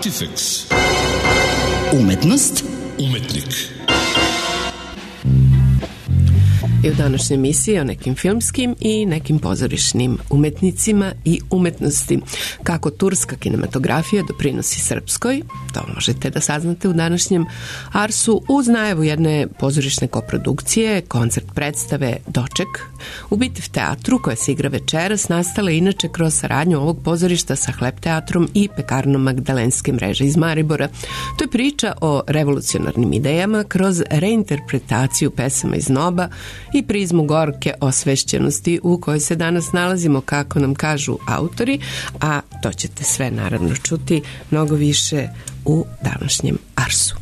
Artifex. Umetnost. Umetnik. I u današnjoj emisiji o nekim filmskim i nekim pozorišnim umetnicima i umetnosti. Kako turska kinematografija doprinosi srpskoj, to možete da saznate u današnjem Arsu uz najavu jedne pozorišne koprodukcije, koncert predstave Doček u Bitev teatru koja se igra večeras, nastala inače kroz saradnju ovog pozorišta sa Hleb teatrom i pekarnom Magdalenske mreže iz Maribora. To je priča o revolucionarnim idejama kroz reinterpretaciju pesama iz Noba i prizmu gorke osvešćenosti u kojoj se danas nalazimo, kako nam kažu autori, a to ćete sve naravno čuti mnogo više u današnjem Arsu.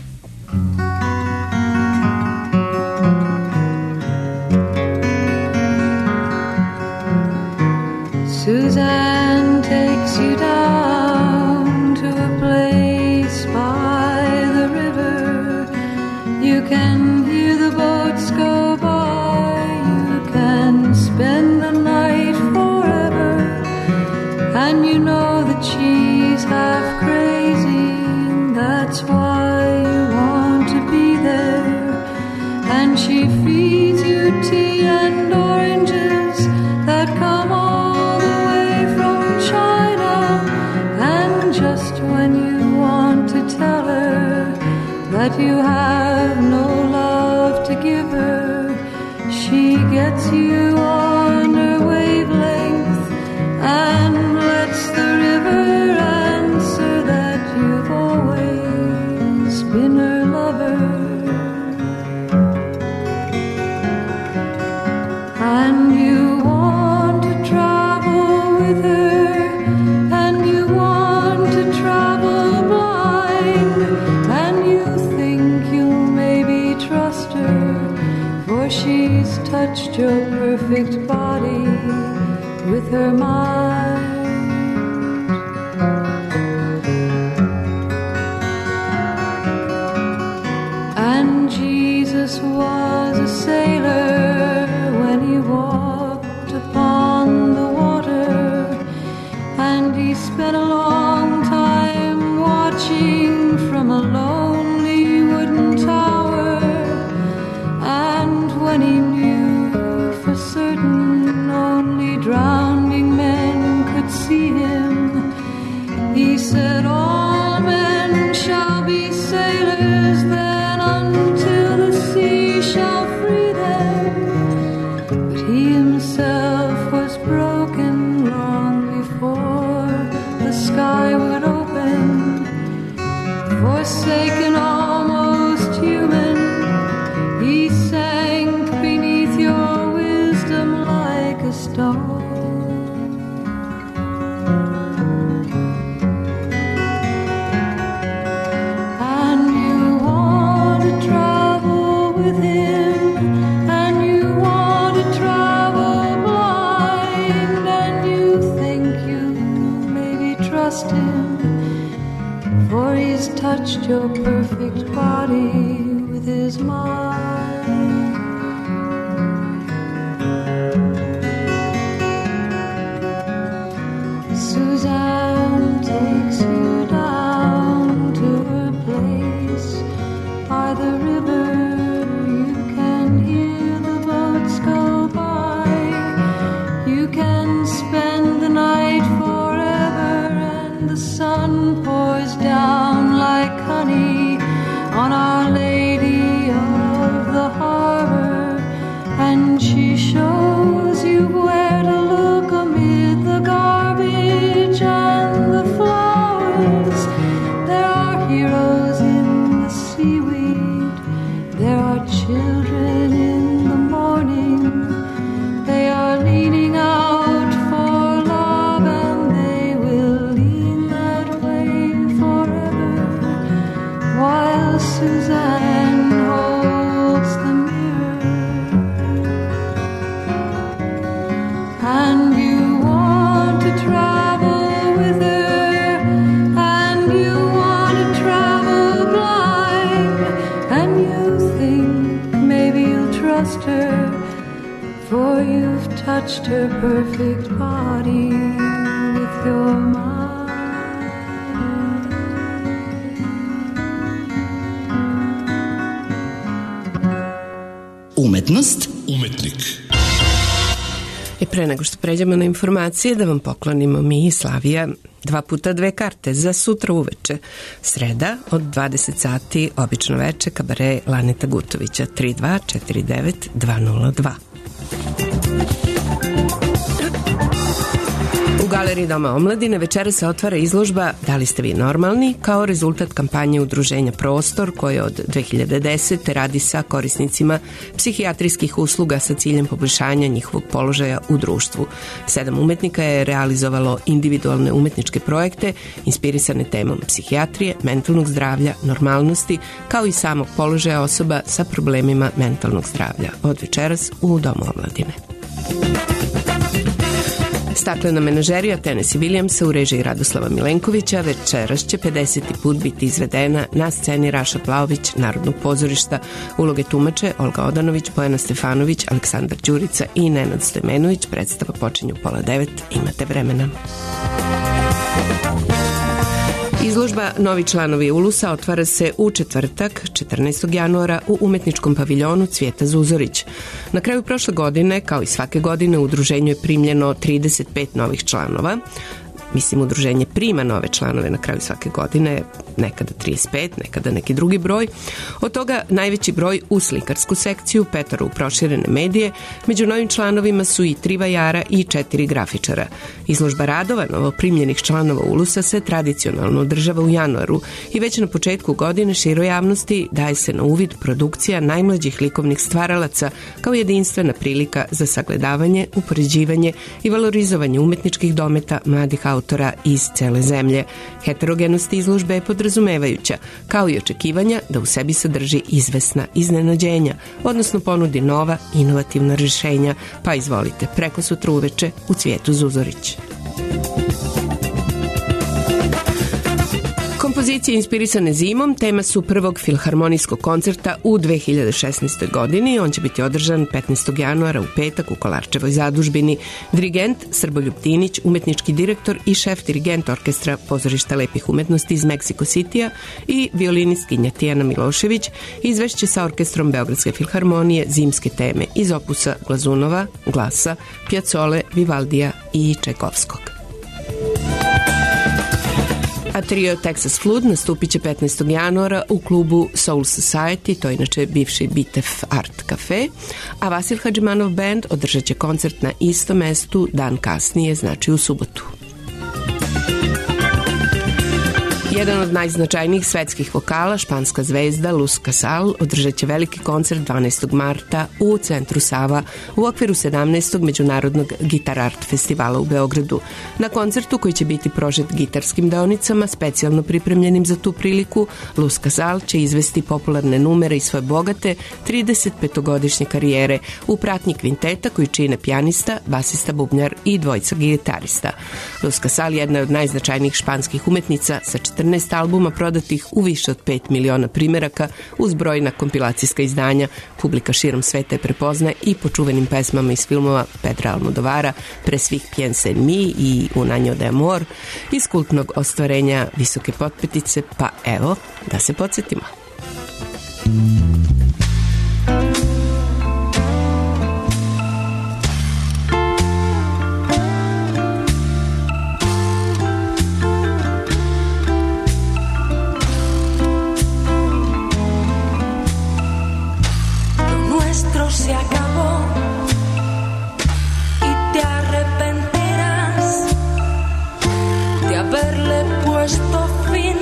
Suzanne takes you down to a place by the river. You can hear the boats go by. You can spend the night forever. And you know that she's half crazy. That's why you want to be there. And she feeds you tea and oranges that come all the way from China. And just when you want to tell her that you have no love to give her, she gets you on her wavelength and lets the river answer that you've always been her lover. And you want to travel with her, and you want to travel blind, and you think you'll maybe trust her, for she's touched your perfect body with her mind. And Jesus was a sailor when he walked upon the water, and he spent a long time watching from a lonely wooden tower. And when he knew for certain only drowning men could see him, he said, all men shall be sailors then until the sea shall free them. But he himself was broken long before the sky would open. Forsaken, almost human, he sank beneath your wisdom like a stone. And you want to travel with him, and you want to travel blind, and you think you maybe trust him, for he's touched your perfect body with his mind. Suzanne takes you down to her place by the river. You can hear the boats go by. You can spend the night forever, and the sun pours down like honey on Our Lady of the Harbor, and she shows you where to look amid the garbage and the flowers. There are heroes in the seaweed, there are children in the morning. They are leaning out for love, and they will lean that way forever, while Suzanne holds the mirror. And you want to travel with her, and you want to travel blind, and you think maybe you'll trust her, for you've touched her perfect body with your mind. Umetnost. Umetnik. I pre nego što pređemo na informacije, da vam poklonimo mi i Slavija 2x2 karte za sutra uveče. Sreda od 20 sati, obično veče, kabare Laneta Gutovića, 3249 202. U Galeriji Doma omladine večera se otvara izložba Da li ste vi normalni, kao rezultat kampanje udruženja Prostor, koje od 2010. radi sa korisnicima psihijatrijskih usluga sa ciljem poboljšanja njihovog položaja u društvu. 7 umetnika je realizovalo individualne umetničke projekte inspirisane temom psihijatrije, mentalnog zdravlja, normalnosti, kao i samog položaja osoba sa problemima mentalnog zdravlja. Od večeras u Domu omladine. Staklena menažerija Tennessee Williamsa u režiji Radoslava Milenkovića večeras će 50. put biti izvedena na sceni Raša Plaović Narodnog pozorišta. Uloge tumače Olga Odanović, Bojana Stefanović, Aleksandar Đurica i Nenad Stojmenović. Predstava počinju 8:30. Imate vremena. Izložba Novi članovi Ulusa otvara se u četvrtak, 14. januara u umetničkom paviljonu Cvijeta Zuzorić. Na kraju prošle godine, kao i svake godine, u udruženju je primljeno 35 novih članova. Udruženje prima nove članove na kraju svake godine, nekada 35, nekada neki drugi broj. Od toga najveći broj u slikarsku sekciju, 5 u proširene medije. Među novim članovima su i 3 vajara i 4 grafičara. Izložba radova novoprimljenih članova Ulusa se tradicionalno održava u januaru i već na početku godine široj javnosti daje se na uvid produkcija najmlađih likovnih stvaralaca kao jedinstvena prilika za sagledavanje, upoređivanje i valorizovanje umetničkih dometa mladih autora iz cele zemlje. Heterogenost izložbe je podrazumevajuća, kao i očekivanja da u sebi sadrži izvesna iznenađenja, odnosno ponudi nova, inovativna rješenja, pa izvolite preko sutra uveče u Cvijetu Zuzorić. Kompozicije inspirisane zimom tema su prvog filharmonijskog koncerta u 2016. godini. On će biti održan 15. januara u petak u Kolarčevoj zadužbini. Dirigent Srboljub Tinić, umetnički direktor i šef dirigent orkestra Pozorišta lepih umetnosti iz Meksiko Citya i violinistkinja Tijana Milošević izvešće sa orkestrom Beogradske filharmonije zimske teme iz opusa Glazunova, Glasa, Piazzole, Vivaldija i Čajkovskog. A trio Texas Flood nastupit će 15. januara u klubu Soul Society, to je inače bivši Bitef Art Cafe, a Vasil Hadžimanov band održat će koncert na istom mestu dan kasnije, znači u subotu. Jedan od najznačajnijih svetskih vokala, španska zvezda Luz Casal, održat će veliki koncert 12. marta u centru Sava u okviru 17. Međunarodnog Gitar Art festivala u Beogradu. Na koncertu, koji će biti prožet gitarskim deonicama, specijalno pripremljenim za tu priliku, Luz Casal će izvesti popularne numere iz svoje bogate 35-godišnje karijere u pratnji kvinteta koji čine pijanista, basista, bubnjar i dvojica gitarista. Luz Casal jedna je od najznačajnijih španskih umetnica sa 14 albuma prodatih u više od 5 miliona primeraka uz brojna kompilacijska izdanja. Publika širom sveta je prepoznaje i po čuvenim pesmama iz filmova Pedra Almodovara, pre svih Piensa en mi i Un año de amor, iz kultnog ostvarenja Visoke potpetice, pa evo, da se podsjetimo. Se acabó y te arrepentirás de haberle puesto fin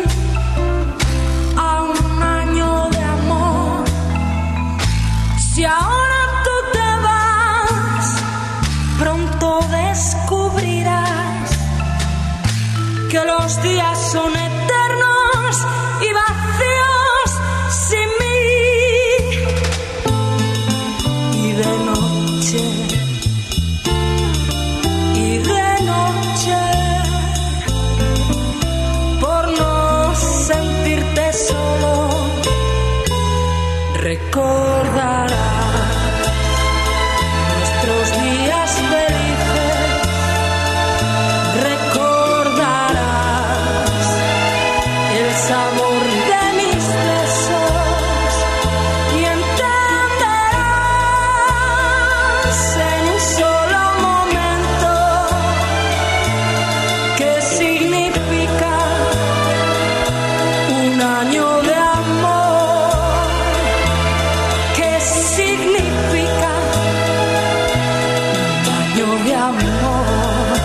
a un año de amor. Si ahora tú te vas, pronto descubrirás que los días son eternos y vacíos sin mí. Y de noche, por no sentirte solo, recordarás nuestros días felices, recordarás el sabor de mis besos y entenderás amor.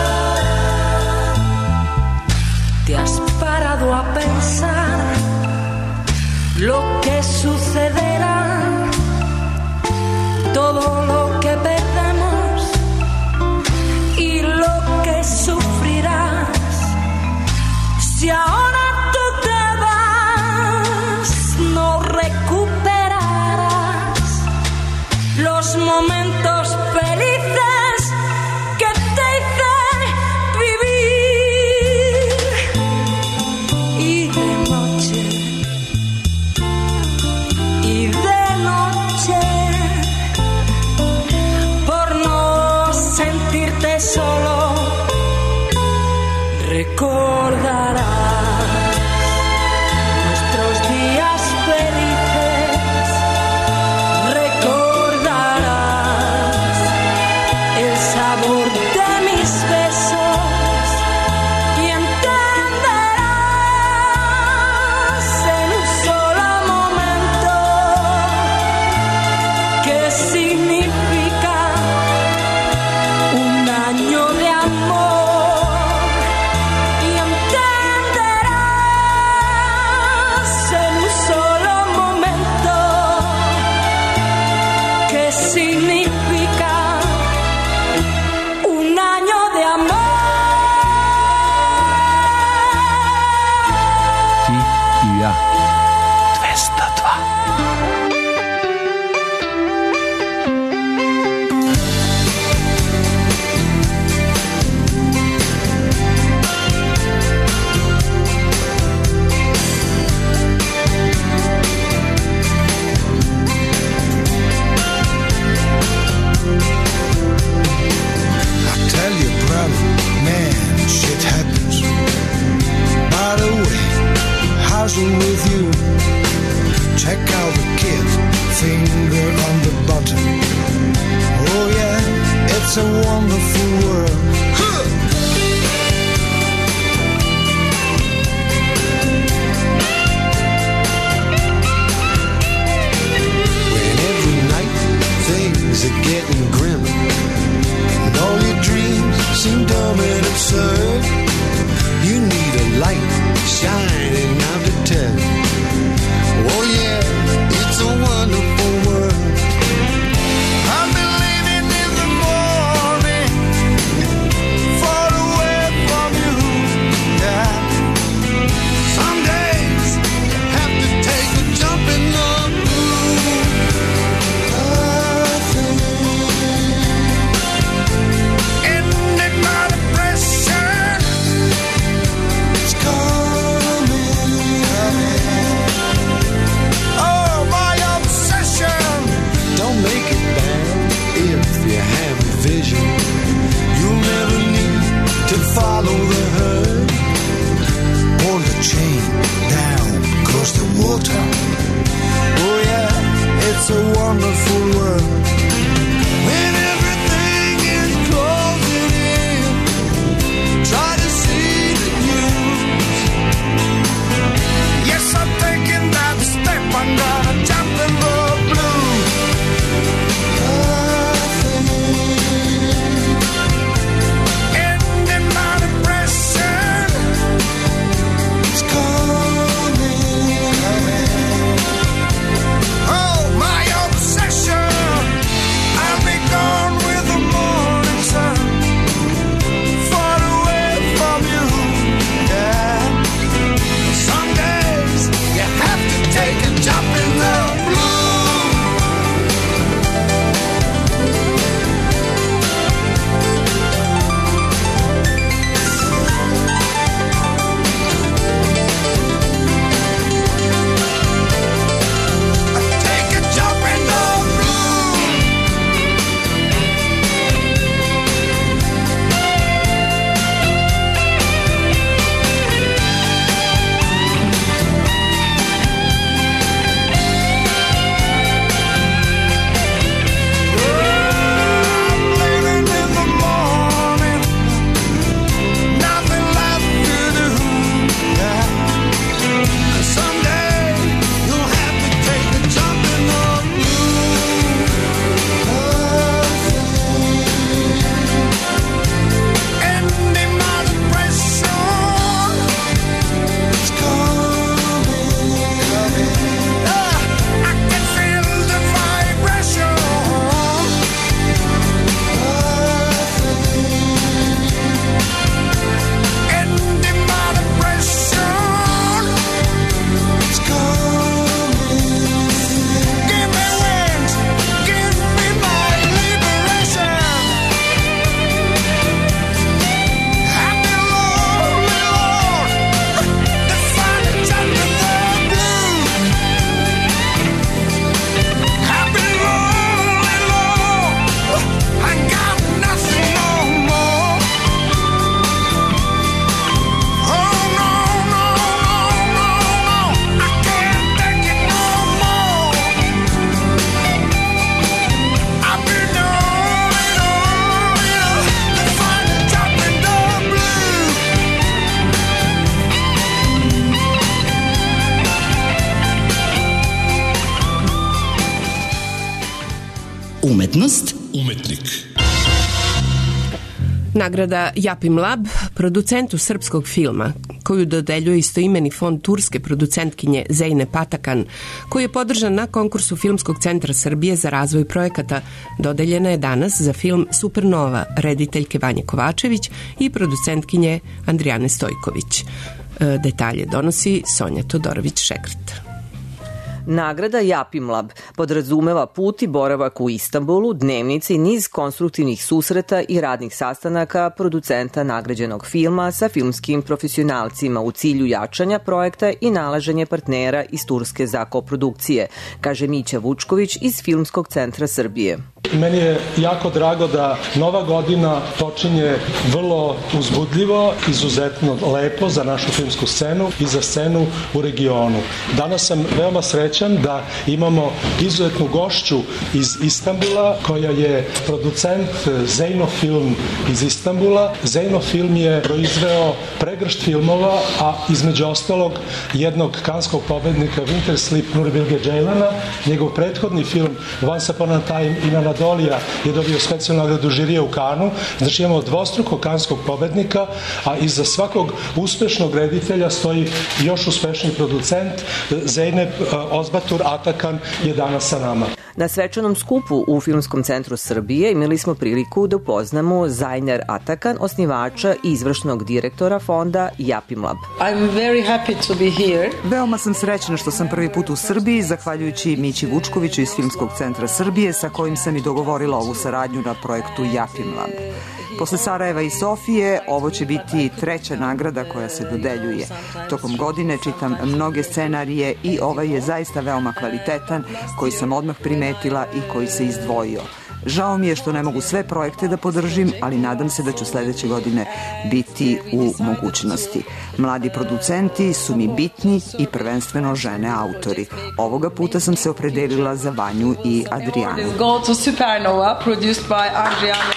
¿Te has parado a pensar lo que sucederá? Todo lo que perdemos y lo que sufrirás. Si ahora tú te vas, no recuperarás los momentos felices que te hice vivir. Y de noche, y de noche, por no sentirte solo, recordarás nuestros días felices, recordarás el sabor de mis besos y entenderás en un solo momento qué significa un año de amor. Significa un año de amor. Хия 202. Shit happens. By the way, how's it with you? Check out the kid, finger on the button. Oh yeah, it's a wonderful world. When every night things are getting grim, and all your dreams seem dumb and absurd, you need a light shining out to tell. Oh yeah, it's a wonderful world. I've been living in the morning, far away from you. Yeah. Some days have to take a jump in the blue. Ending my depression. It's coming. Nagrada Japim Lab, producentu srpskog filma, koju dodeljuje istoimeni fond turske producentkinje Zeynep Atakan, koji je podržan na konkursu Filmskog centra Srbije za razvoj projekata, dodeljena je danas za film Supernova rediteljke Vanje Kovačević i producentkinje Andrijane Stojković. Detalje donosi Sonja Todorović-Šekret. Nagrada Japim Lab podrazumeva put i boravak u Istanbulu, dnevnice i niz konstruktivnih susreta i radnih sastanaka producenta nagrađenog filma sa filmskim profesionalcima u cilju jačanja projekta i nalaženje partnera iz Turske za koprodukcije, kaže Mića Vučković iz Filmskog centra Srbije. Meni je jako drago da nova godina počinje vrlo uzbudljivo, izuzetno lepo za našu filmsku scenu i za scenu u regionu. Danas sam veoma srećan da imamo izuzetnu gošću iz Istanbula koja je producent Zeynofilm iz Istanbula. Zeynofilm je proizveo pregršt filmova, a između ostalog jednog kanskog pobednika Winter Sleep Nurbilge Ceylana. Njegov prethodni film Once Upon a Time in Anatolia je dobio specijalnu nagradu žirija u Kanu. Znači imamo dvostruko kanskog pobednika, a iza svakog uspešnog reditelja stoji još uspešniji producent. Zeynep Ozbatur Atakan je danas sa nama. Na svečanom skupu u Filmskom centru Srbije imali smo priliku da upoznamo Zajner Atakan, osnivača i izvršnog direktora fonda Japim Lab. I'm very happy to be here. Veoma sam srećna što sam prvi put u Srbiji, zahvaljujući Mići Vučkoviću iz Filmskog centra Srbije, sa kojim sam i dogovorila ovu saradnju na projektu Japim Lab. Posle Sarajeva i Sofije, ovo će biti treća nagrada koja se dodeljuje. Tokom godine čitam mnoge scenarije i ovaj je zaista veoma kvalitetan, koji sam odmah primetila i koji se izdvojio. Žao mi je što ne mogu sve projekte da podržim, ali nadam se da ću sledeće godine biti u mogućnosti. Mladi producenti su mi bitni i prvenstveno žene autori. Ovoga puta sam se opredelila za Vanju i Adrijanu. Go to Supernova, produced by Adriana.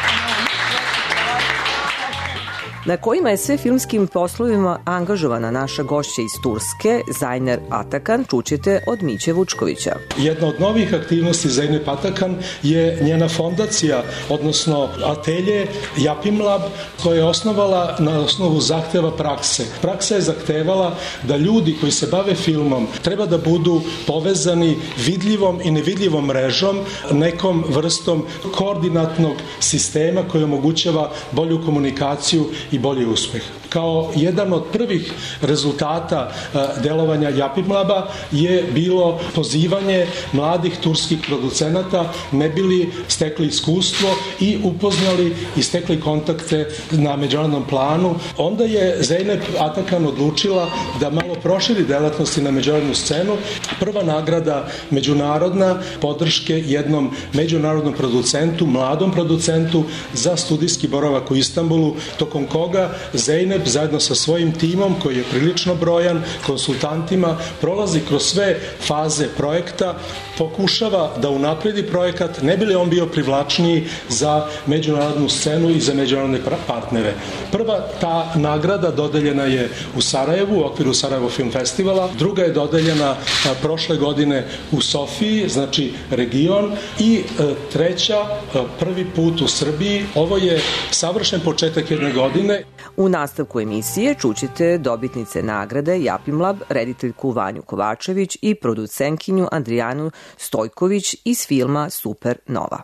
Na kojima je sve filmskim poslovima angažovana naša gošća iz Turske, Zajner Atakan, čućete od Miće Vučkovića. Jedna od novih aktivnosti Zeynep Atakan je njena fondacija, odnosno atelje Japim Lab, koja je osnovala na osnovu zahteva prakse. Praksa je zahtevala da ljudi koji se bave filmom treba da budu povezani vidljivom i nevidljivom mrežom, nekom vrstom koordinatnog sistema koji omogućava bolju komunikaciju i bolji uspeh. Kao jedan od prvih rezultata delovanja Japim Laba je bilo pozivanje mladih turskih producenata, ne bili stekli iskustvo i upoznali i stekli kontakte na međunarodnom planu. Onda je Zeynep Atakan odlučila da malo proširi delatnosti na međunarodnu scenu. Prva nagrada međunarodna podrške jednom međunarodnom producentu, mladom producentu za studijski boravak u Istanbulu, tokom koga Zeynep zajedno sa svojim timom, koji je prilično brojan, konsultantima, prolazi kroz sve faze projekta, pokušava da unapredi projekat, ne bi li on bio privlačniji za međunarodnu scenu i za međunarodne partnere. Prva ta nagrada dodeljena je u Sarajevu, u okviru Sarajevo Film Festivala, druga je dodeljena prošle godine u Sofiji, znači region, i treća prvi put u Srbiji. Ovo je savršen početak jedne godine. U nastavku emisije čućete dobitnice nagrade Japim Lab, rediteljku Vanju Kovačević i producentkinju Andrijanu Stojković iz filma Supernova.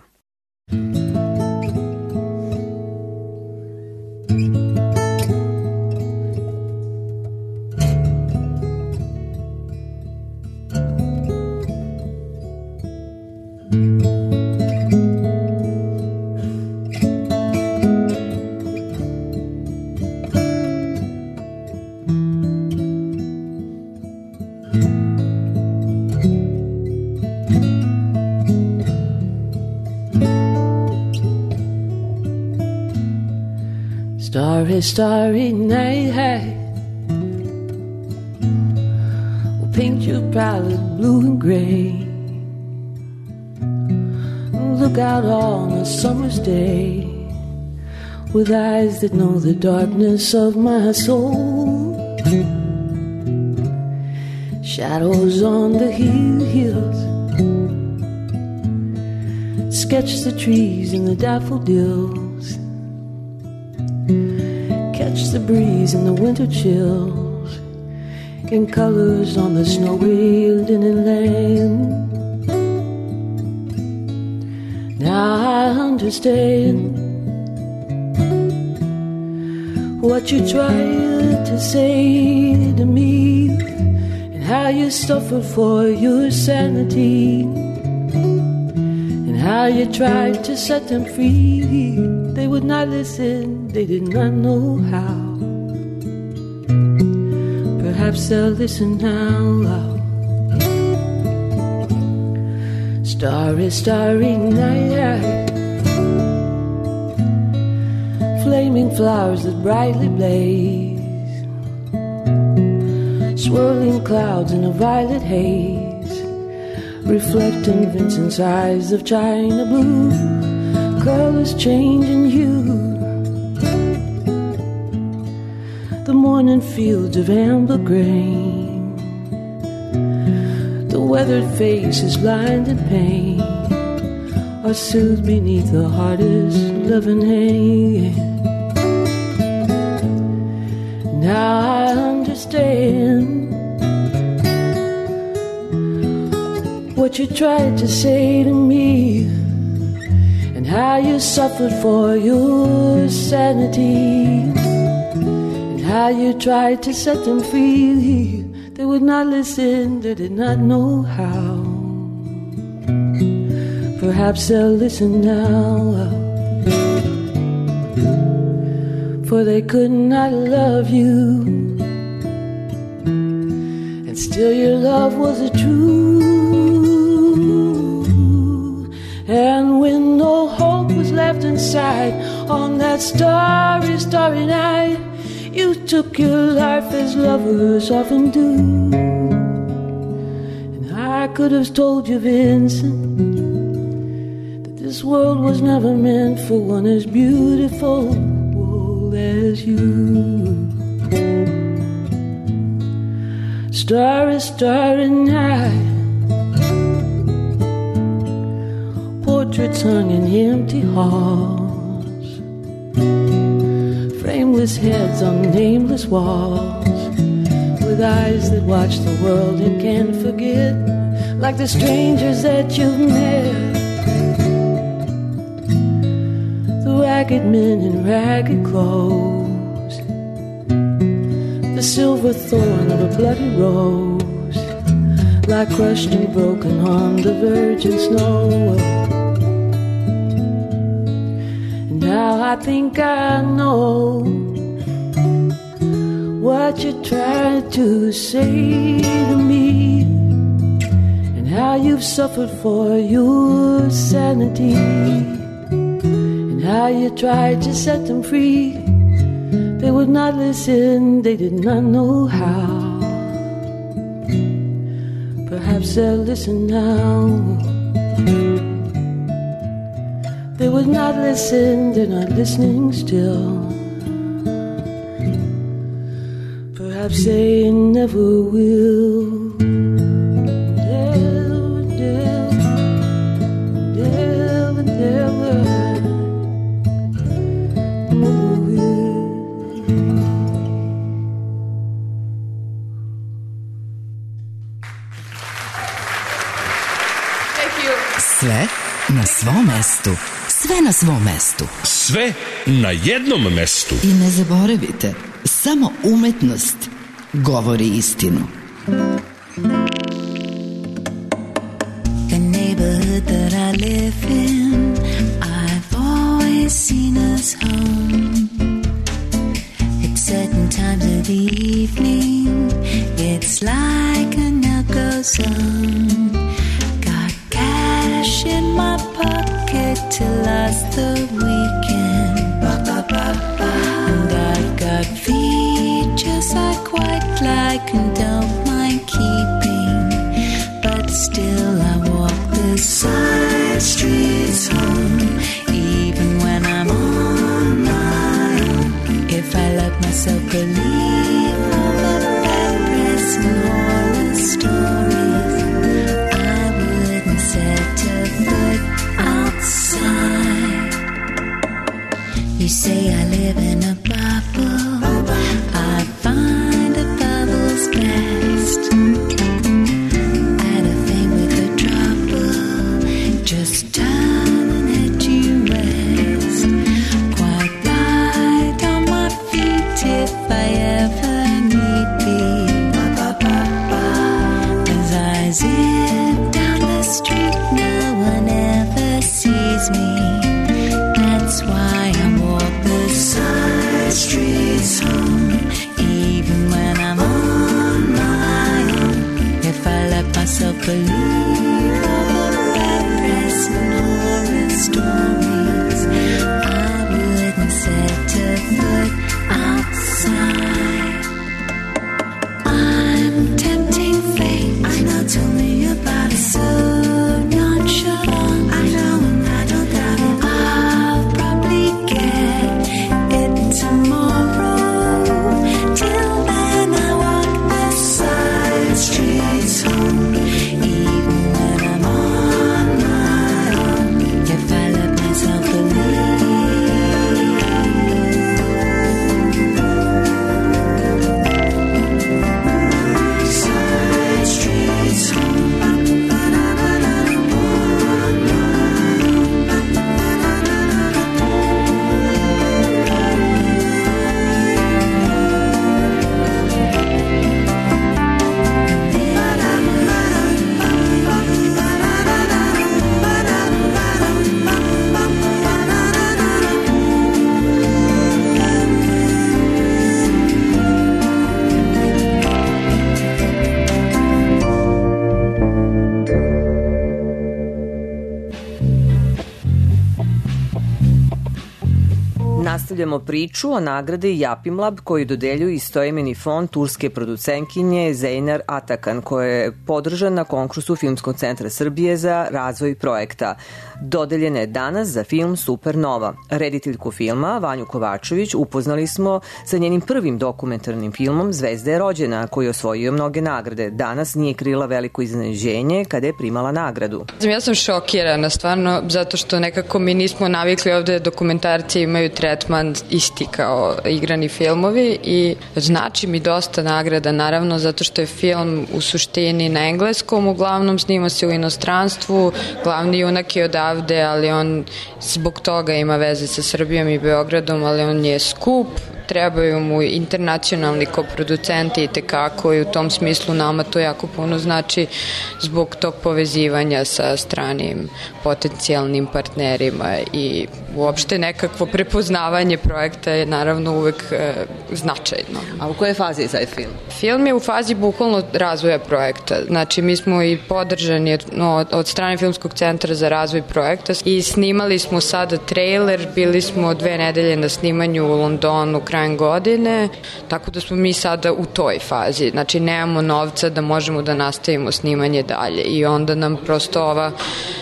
Starry, starry night, hey, will paint you proudly blue and gray. Look out on a summer's day with eyes that know the darkness of my soul. Shadows on the hills sketch the trees and the daffodils. Catch the breeze in the winter chills, in colors on the snowy linen land. Now I understand what you tried to say to me, and how you suffered for your sanity, and how you tried to set them free. They would not listen, they did not know how. Perhaps they'll listen now. Starry, starry night, flaming flowers that brightly blaze, swirling clouds in a violet haze, reflecting Vincent's eyes of china blue, colors changing hue. The morning fields of amber grain, the weathered faces lined in pain, are soothed beneath the hardest loving hand. Now I understand what you tried to say to me, and how you suffered for your sanity, and how you tried to set them free. They would not listen, they did not know how. Perhaps they'll listen now, for they could not love you, and still your love was true. And when no hope was left inside on that starry, starry night, you took your life as lovers often do. And I could have told you, Vincent, that this world was never meant for one as beautiful as you. Starry, starry night, portraits hung in empty halls, frameless heads on nameless walls, with eyes that watch the world and can't forget, like the strangers that you've met. The ragged men in ragged clothes, the silver thorn of a bloody rose, lie crushed and broken on the virgin snow. And now I think I know what you tried to say to me, and how you've suffered for your sanity, and how you tried to set them free. They would not listen, they did not know how. Perhaps they'll listen now. They would not listen, they're not listening still. Perhaps they never will. Sve na svom mestu. Sve na svom mestu. Sve na jednom mestu. I ne zaboravite, samo umetnost govori istinu. The neighborhood that I live in, I've always seen us home. At certain times of the evening, it's like a no-go zone. Cash in my pocket to last the weekend. And I've got features I quite like and don't mind keeping, but still I walk the side streets home, even when I'm on my own. If I let myself believe all the bad press and horror stories, set a foot outside. You say I live in a bubble. I find a bubble's best. And a thing with a trouble, just turn and head to rest. Quite light on my feet if I ever need be. As I zip down the street, no one ever sees me. That's why I walk the side streets home, even when I'm on my own. If I let myself believe all the bad press and horror stories, I wouldn't set a foot outside. I'm tempting fate. I know, tell me about it. So nonchalant, I know, and I don't doubt it. I'll probably get it tomorrow. Till then I walk the side streets home, even when I'm on my own. If I let myself side streets home. Nastavljamo priču o nagradi Japimlab koju dodeljuje istoimeni fond turske producentkinje Zeynep Atakan, koja je podržana na konkursu Filmskog centra Srbije za razvoj projekta. Dodeljena je danas za film Supernova. Rediteljku filma, Vanju Kovačević, upoznali smo sa njenim prvim dokumentarnim filmom Zvezda je rođena, koji je osvojio mnoge nagrade. Danas nije krila veliko iznenađenje kada je primala nagradu. Ja sam šokirana, stvarno, zato što nekako mi nismo navikli ovde dokumentarci imaju tretman isti kao igrani filmovi i znači mi dosta nagrada, naravno, zato što je film u suštini na engleskom, uglavnom snima se u inostranstvu, glavni junak je odavde, ali on zbog toga ima veze sa Srbijom i Beogradom, ali on je skup, trebaju mu internacionalni koproducenti i tekako i u tom smislu nama to jako puno znači zbog tog povezivanja sa stranim potencijalnim partnerima i uopšte nekakvo prepoznavanje projekta je naravno uvek značajno. A u kojoj fazi je taj film? Film je u fazi bukvalno razvoja projekta. Znači mi smo i podržani od strane Filmskog centra za razvoj projekta i snimali smo sada trailer, bili smo 2 nedelje na snimanju u Londonu krajem godine, tako da smo mi sada u toj fazi. Znači nemamo novca da možemo da nastavimo snimanje dalje i onda nam prosto ova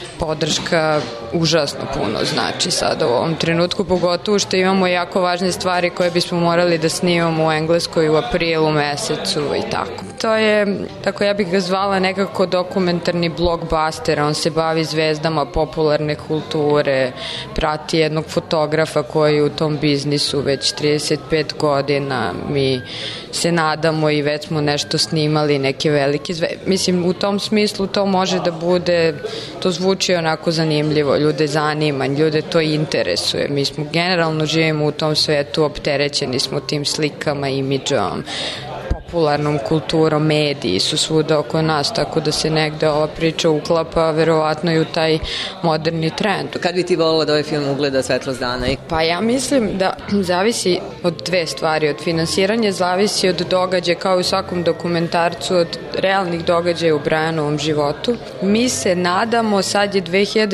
podrška užasno puno znači sada u ovom trenutku, pogotovo što imamo jako važne stvari koje bismo morali da snimamo u Engleskoj u aprilu mesecu i tako. To je, tako ja bih ga zvala nekako dokumentarni blockbuster, on se bavi zvezdama popularne kulture, prati jednog fotografa koji je u tom biznisu već 35 godina, mi se nadamo i već smo nešto snimali, neke velike mislim u tom smislu to može da bude, to zvuči onako zanimljivo, ljude zanima, ljude to interesuje, mi smo generalno živimo u tom svetu, opterećeni smo tim slikama, imidžom, popularnom kulturom, mediji su svuda oko nas, tako da se negde ova priča uklapa verovatno i u taj moderni trend. Kad bi ti volila da ovaj film ugleda svetlost dana? Pa ja mislim da zavisi od 2 stvari, od finansiranja, zavisi od događaja, kao i u svakom dokumentarcu, od realnih događaja u Brianovom životu. Mi se nadamo, sad je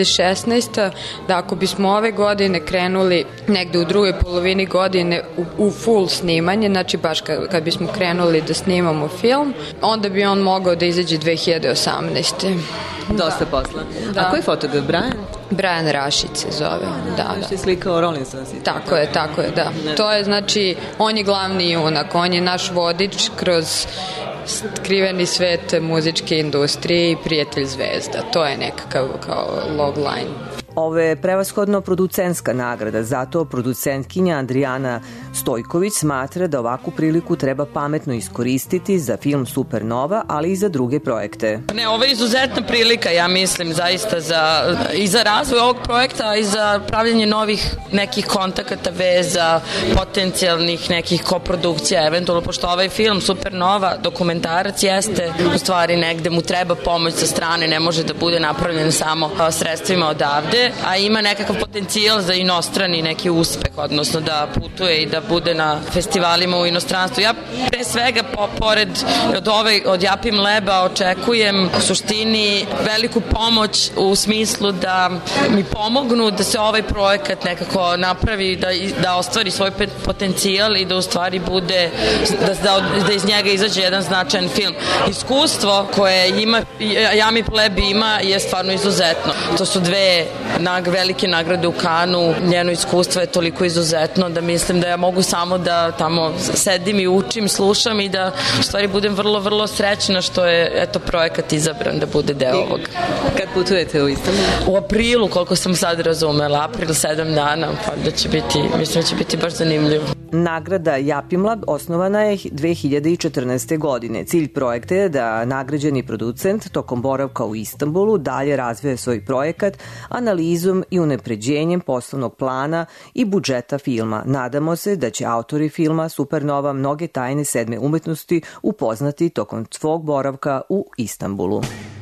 2016. da ako bismo ove godine krenuli negde u drugoj polovini godine u full snimanje, znači baš kad bismo krenuli da snimamo film, onda bi on mogao da izađe 2018. Dosta posla. Da. A koji fotograf, Brian? Brian Rašić se zove, da. Što je slikao Rolling Stones. Tako je, da. To je, znači, on je glavni junak, on je naš vodič kroz skriveni svet muzičke industrije i prijatelj zvezda. To je nekakav kao logline. Ovo je prevashodno producentska nagrada, zato producentkinja Andrijana Stojković smatra da ovakvu priliku treba pametno iskoristiti za film Supernova, ali i za druge projekte. Ne, ovo je izuzetna prilika, ja mislim, zaista i za razvoj ovog projekta i za pravljanje novih nekih kontakata, veza, potencijalnih nekih koprodukcija, eventualno, pošto ovaj film Supernova, dokumentarac, jeste u stvari negde mu treba pomoć sa strane, ne može da bude napravljen samo sredstvima odavde, a ima nekakav potencijal za inostrani neki uspeh, odnosno da putuje i da bude na festivalima u inostranstvu. Ja pre svega, pored od Japim Leba, očekujem u suštini veliku pomoć u smislu da mi pomognu da se ovaj projekat nekako napravi, da ostvari svoj potencijal i da u stvari bude, da iz njega izađe jedan značajan film. Iskustvo koje Japim Leb ima je stvarno izuzetno. To su dve velike nagrade u Kanu, njeno iskustvo je toliko izuzetno da mislim da ja mogu samo da tamo sedim i učim, slušam i da u stvari budem vrlo, vrlo srećna što je projekat izabran da bude deo ovog. Kad putujete u Istanbul? U aprilu, koliko sam sad razumela, april 7 dana, pa da će biti, mislim da će biti baš zanimljivo. Nagrada Japim Lab osnovana je 2014. godine. Cilj projekta je da nagrađeni producent tokom boravka u Istanbulu dalje razvije svoj projekat analizom i unapređenjem poslovnog plana i budžeta filma. Nadamo se da će autori filma Supernova mnoge tajne sedme umetnosti upoznati tokom svog boravka u Istanbulu.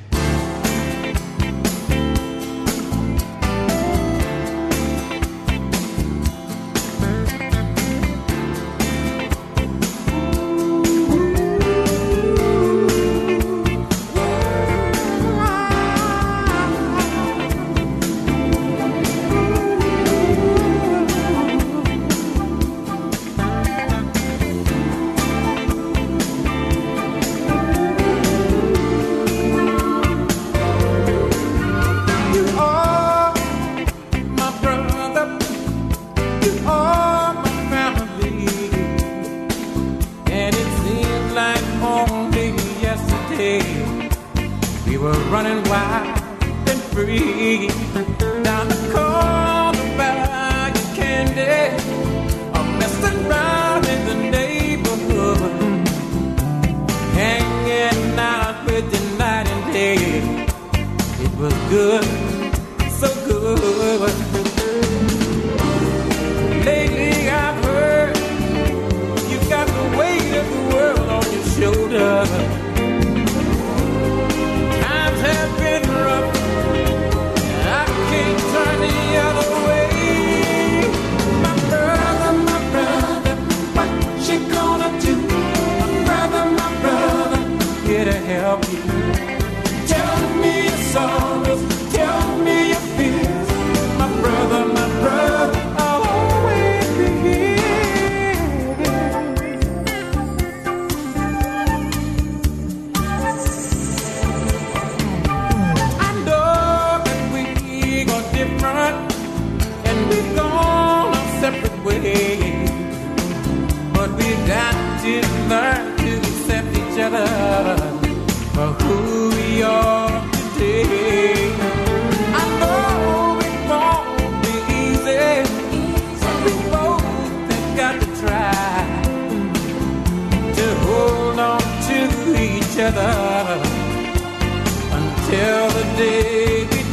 Until the day we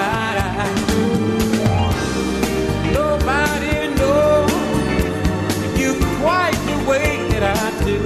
die, nobody knows you quite the way that I do.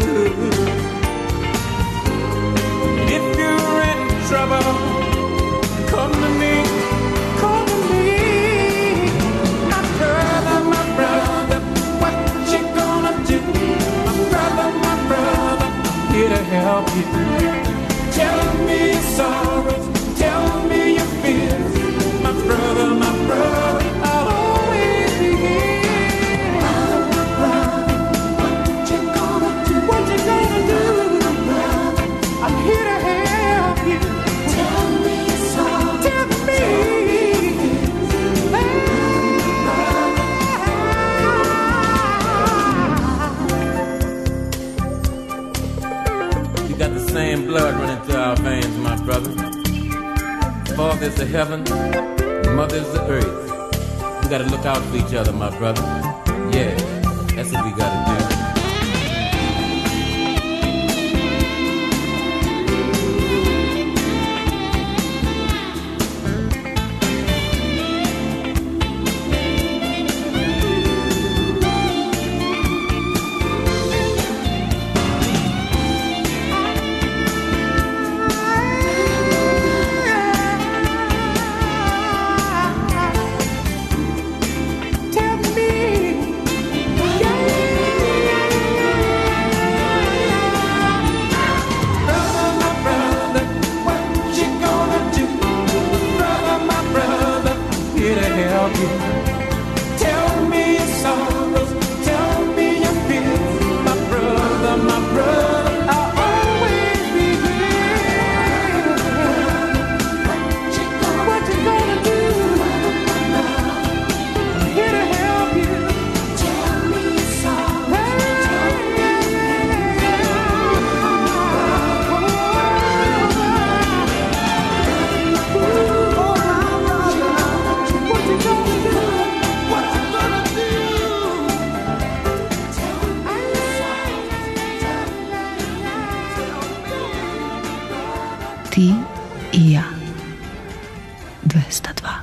If you're in trouble, come to me, come to me. My brother, what you gonna do? My brother, I'm here to help you. Tell me your sorrows, tell me your fears. My brother, I'll always be here. My brother, what you gonna do? What you gonna do? I'm here to help you. Tell me your sorrows, tell me. You got the same blood running through our veins, my brother. Father is to heaven, Mother's the earth. We gotta look out for each other, my brother. Yeah, that's what we gotta do. Ti i ja. 202.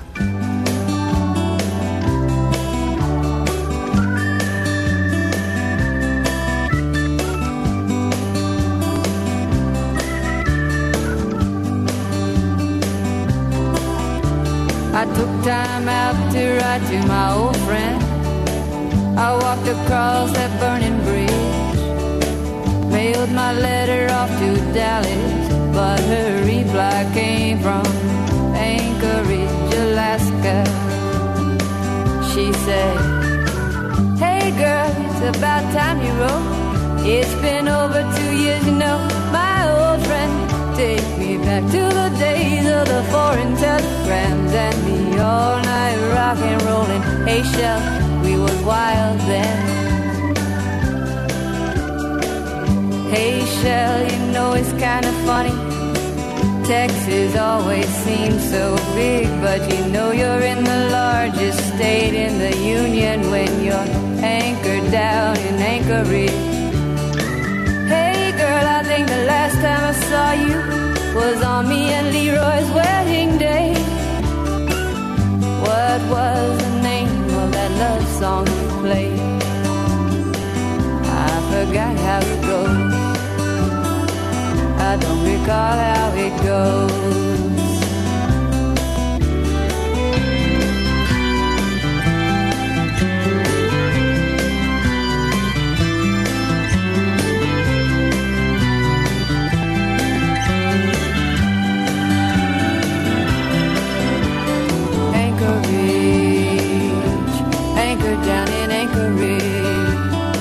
I took time out to write to my old friend. I walked across that burning bridge, mailed my letter off to Dallas, but her reply came from Anchorage, Alaska. She said, "Hey girl, it's about time you wrote. It's been over 2 years, you know, my old friend. Take me back to the days of the foreign telegrams and the all-night rock and rollin'. Hey Shell, we was wild then. Hey Shell, you know it's kind of funny. Texas always seems so big, but you know you're in the largest state in the union when you're anchored down in Anchorage. Hey girl, I think the last time I saw you was on me and Leroy's wedding day. What was the name of that love song you played? I forgot how it goes. I don't recall how it goes. Anchorage, anchored down in Anchorage.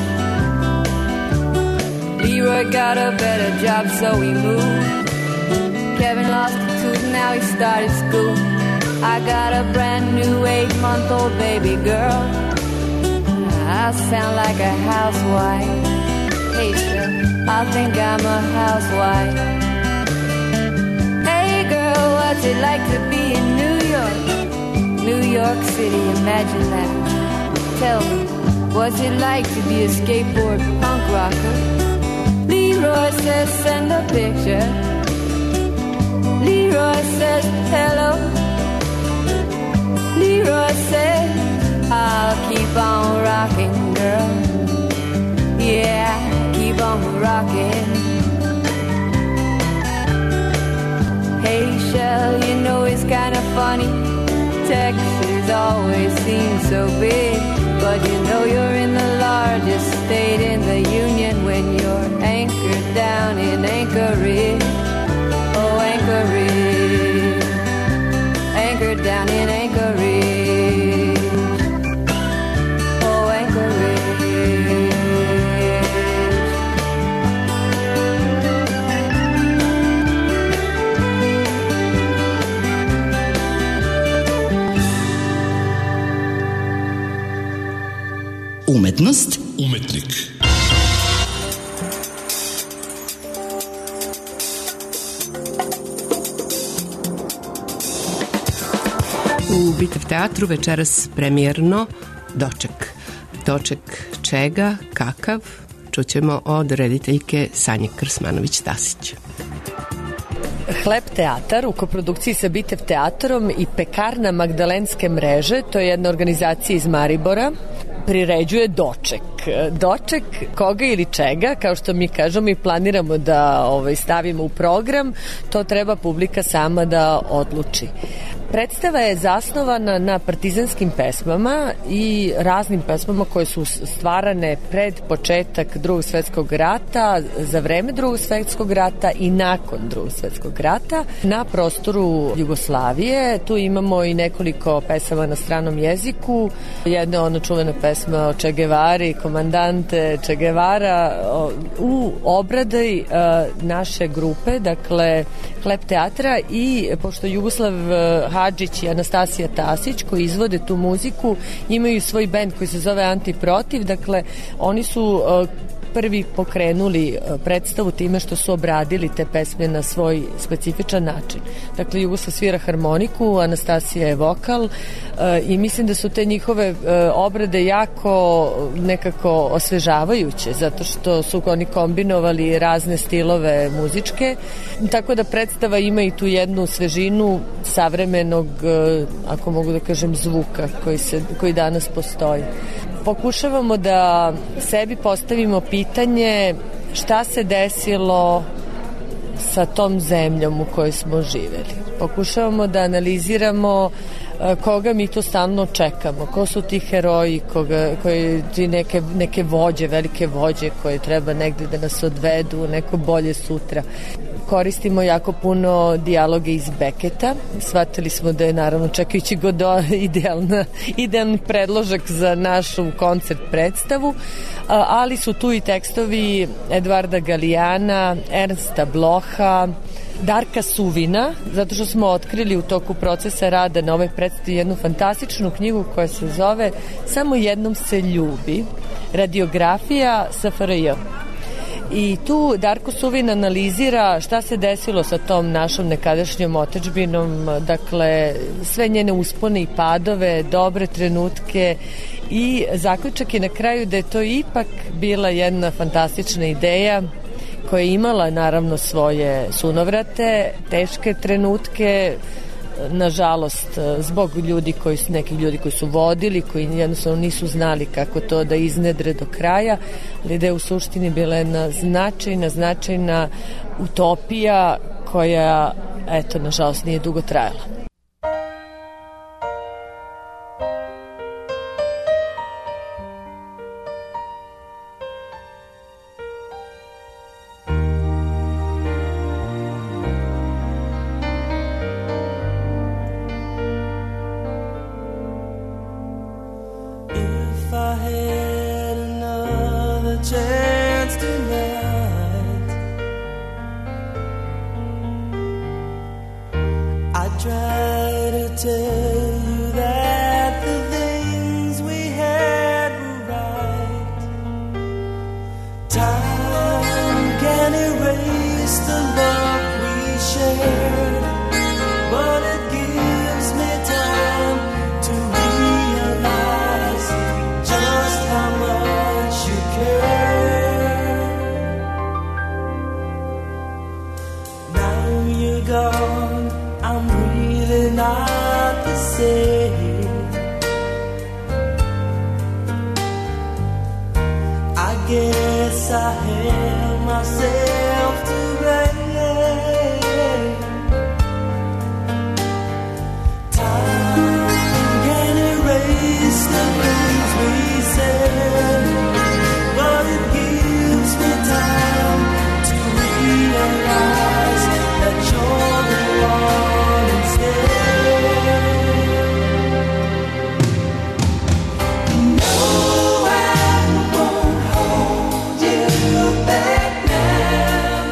Leroy got a better job, so he moved. Kevin lost a tooth, now he started school. I got a brand new 8-month-old baby girl. I sound like a housewife. Hey, sir, I think I'm a housewife. Hey, girl, what's it like to be in New York? New York City, imagine that. Tell me, what's it like to be a skateboard punk rocker? Leroy says send a picture. Leroy says hello. Leroy says I'll keep on rocking, girl. Yeah, keep on rocking. Hey Shell, you know it's kind of funny. Texas always seems so big, but you know you're in the largest state in the union when you're anchored down in Anchorage. Oh, Anchorage, anchored down in Anchorage. Oh, Anchorage. Umetnost, umetnik. U Bitev teatru večeras premijerno Doček. Doček čega, kakav, čućemo od rediteljke Sanje Krsmanović-Tasić. Hleb teatar u koprodukciji sa Bitev teatrom i Pekarna Magdalenske mreže, to je jedna organizacija iz Maribora, priređuje Doček. Doček koga ili čega, kao što mi kažemo i planiramo da stavimo u program, to treba publika sama da odluči. Predstava je zasnovana na partizanskim pesmama i raznim pesmama koje su stvarane pred početak Drugog svetskog rata, za vreme Drugog svetskog rata i nakon Drugog svetskog rata na prostoru Jugoslavije. Tu imamo i nekoliko pesama na stranom jeziku. Jedna ona čuvena pesma o Che Guevari, komandante Che Guevara, u obradi naše grupe, dakle Hleb teatra, i pošto Jugoslav Hadžić i Anastasija Tasić koji izvode tu muziku imaju svoj bend koji se zove Antiprotiv, dakle oni su prvi pokrenuli predstavu time što su obradili te pesme na svoj specifičan način. Dakle, Jugoslav svira harmoniku, Anastasija je vokal i mislim da su te njihove obrade jako nekako osvežavajuće, zato što su oni kombinovali razne stilove muzičke, tako da predstava ima i tu jednu svežinu savremenog, ako mogu da kažem, zvuka koji danas postoji. Pokušavamo da sebi postavimo pitanje šta se desilo sa tom zemljom u kojoj smo živeli. Pokušavamo da analiziramo koga mi to stalno čekamo, ko su ti heroji, koji ti neke vođe, velike vođe koje treba negde da nas odvedu u neko bolje sutra. Koristimo jako puno dijaloge iz Beketa. Shvatili smo da je naravno čekajući Godot idealni predložak za našu koncert predstavu, ali su tu i tekstovi Edvarda Galijana, Ernsta Bloha, Darka Suvina, zato što smo otkrili u toku procesa rada na ovoj predstavi jednu fantastičnu knjigu koja se zove Samo jednom se ljubi, radiografija SFRJ. I tu Darko Suvin analizira šta se desilo sa tom našom nekadašnjom otadžbinom, dakle sve njene uspone i padove, dobre trenutke, i zaključak je na kraju da je to ipak bila jedna fantastična ideja koja je imala naravno svoje sunovrate, teške trenutke, nažalost zbog nekih ljudi koji su vodili, koji jednostavno nisu znali kako to da iznedre do kraja, ali da je u suštini bila jedna značajna utopija koja, eto, nažalost nije dugo trajala. No, I won't hold you back now.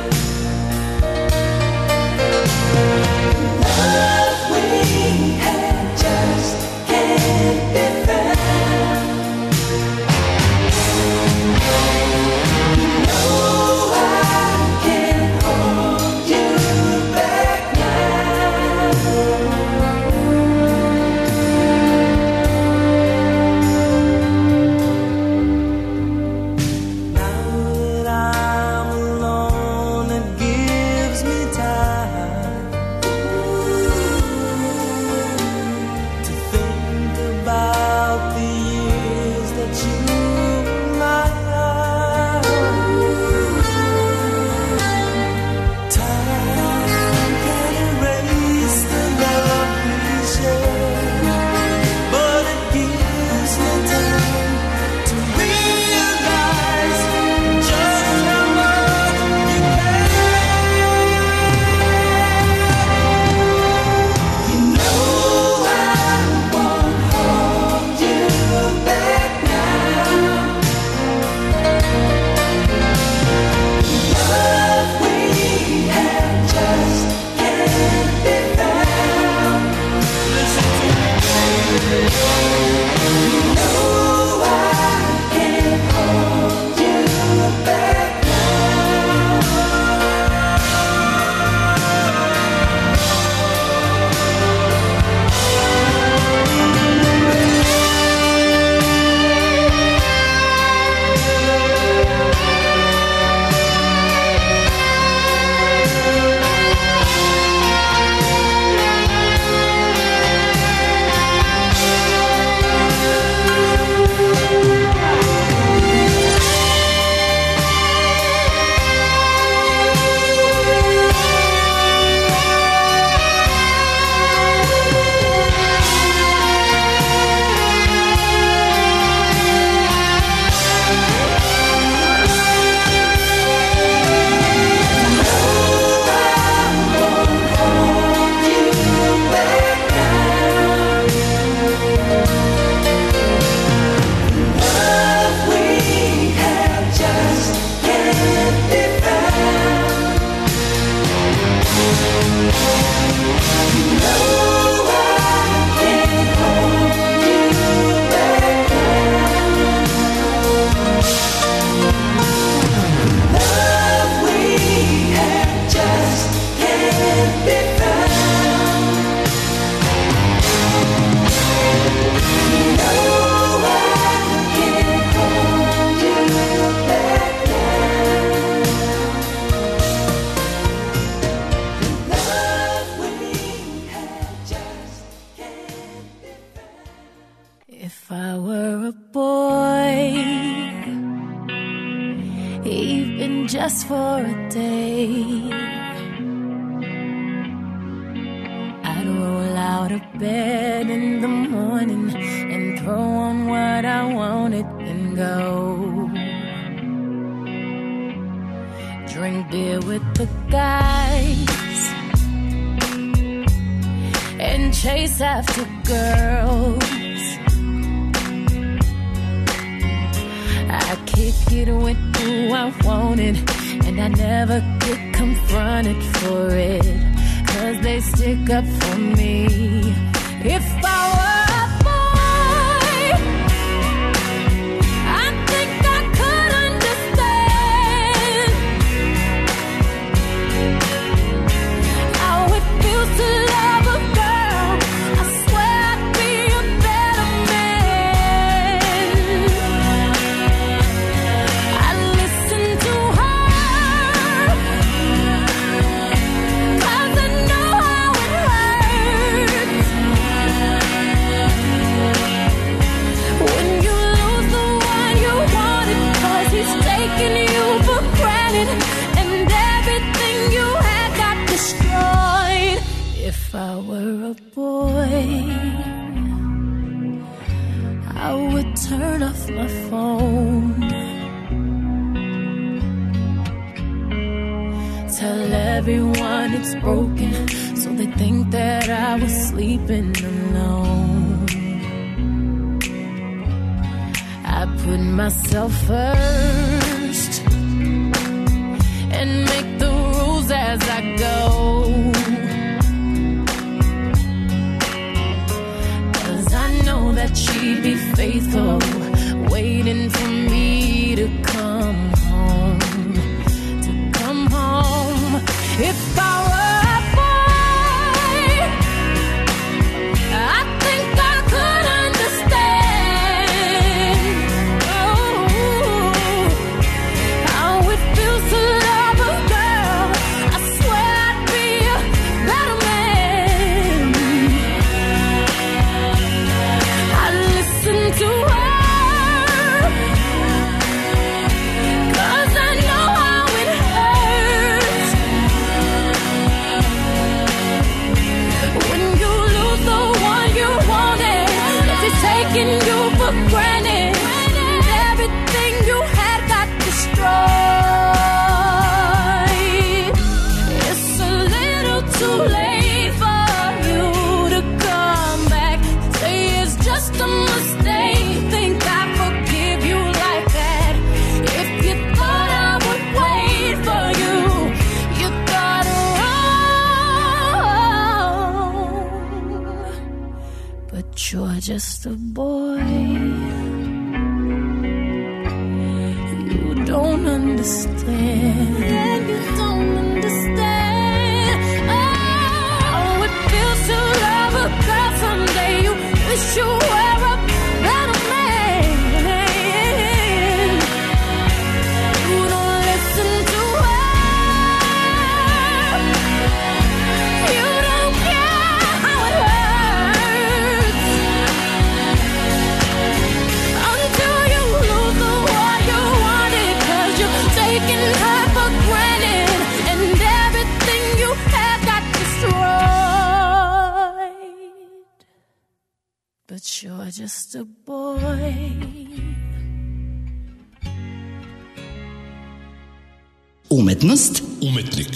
even just for a day. I'd roll out of bed in the morning and throw on what I wanted and go. Drink beer with the guys and chase after girls. I kick it with who I wanted, and I never get confronted for it, 'cause they stick up for me. If I were a boy, I think I could understand how it feels to love a girl. I swear I'd be a better man. I listen to her, 'cause I know how it hurts when you lose the one you wanted, 'cause he's taking you for granted, and everything you had got destroyed. If I were a boy, I would turn off my phone, tell everyone it's broken, so they think that I was sleeping alone. I put myself first and make the rules as I go, 'cause I know that she'd be faithful, waiting for me to come home, to come home. If I were a boy, I think I could understand how it feels to love a girl. I swear I'd be a better man. I listen to her, 'cause I know how it hurts when you lose the one you wanted. If it's taking you for granted, and everything you had got destroyed. It's a little too late for you to come back. Say it's just a mistake. Think I forgive you like that. If you thought I would wait for you, you thought wrong. But you're just a boy. You don't understand. You don't understand. Oh, it feels to love a girl someday. You wish you were a better man. You don't listen to her. You don't care how it hurts until you lose the one you wanted, 'cause you're taking her for granted, and everything you had got destroyed. But you're just a boy. Umetnost, Umetnik.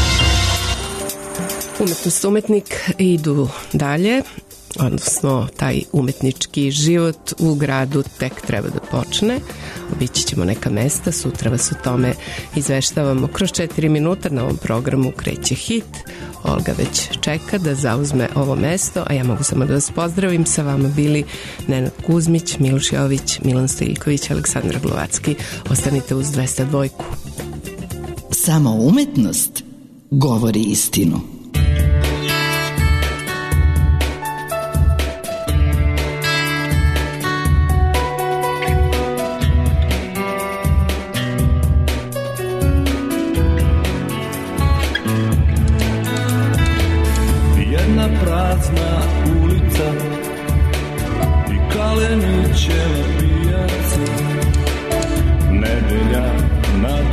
Umetnost, umetnik idu dalje, odnosno taj umetnički život u gradu tek treba da počne. Obići ćemo neka mesta, sutra vas o tome izveštavamo kroz 4 minuta. Na ovom programu kreće hit. Olga već čeka da zauzme ovo mesto, a ja mogu samo da vas pozdravim. Sa vama bili Nenad Kuzmić, Miloš Jović, Milan Stojiljković, Aleksandar Glovacki. Ostanite uz 202. Samo umetnost govori istinu. Jedna prazna ulica i Kalenićeva pijaca, nedelja na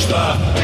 ništa